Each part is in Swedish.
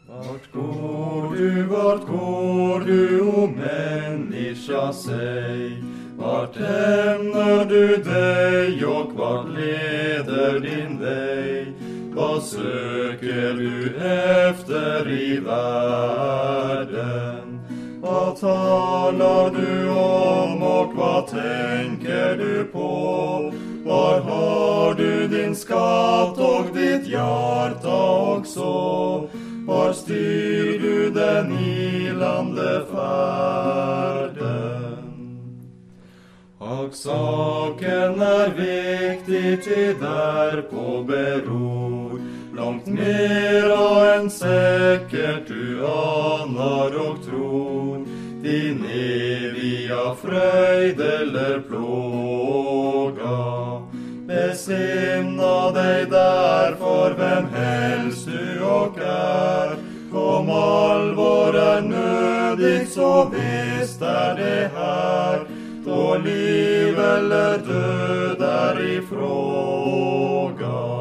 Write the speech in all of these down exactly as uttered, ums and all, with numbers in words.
Vart går du, vart går du, o människa, säg? Vart ämnar du dig och vart leder din väg? Vad söker du efter i världen? Vad talar du om och vad tänker du på? Var har du din skatt och ditt hjärta också? Var styr du den ilande färden? Och saken är viktig, ty därpå beror långt mera än säkert du anar och tror. Din eviga fröjd eller plåga. Besinna dig därför vem helst du och är. Om allvar är nödigt så visst är det här. Då liv eller död är i fråga.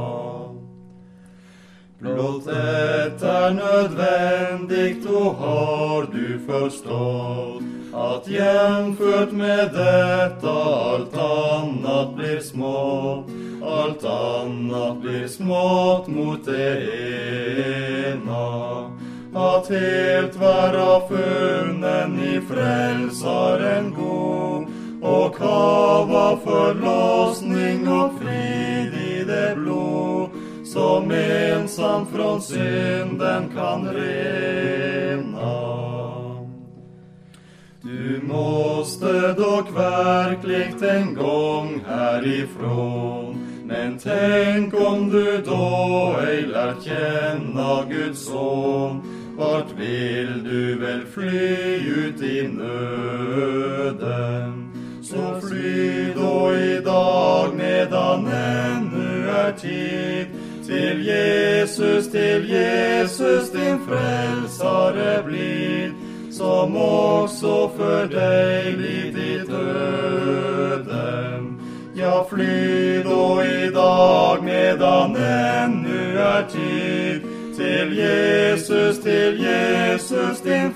Blott ett är nödvändigt, då har du förstått att jämfört med detta allt annat blir smått. Allt annat blir smått mot det ena. Att helt vara funnen i frälsaren god och hava förlossning och frid i det blod som ensam från synden kan rena. Du måste dock verkligt en gång härifrån, men tänk om du då ej lärt känna Guds son. Vart vill du väl fly ut i nöden? Så fly då idag medan ännu är tid. Till Jesus, till Jesus din frälsare blir, som också för dig lidit döden. Ja, fly då idag medan ännu är tid. Till Jesus, till Jesus din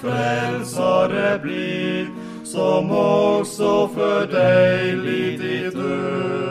frälsare blir, som också för dig lidit döden.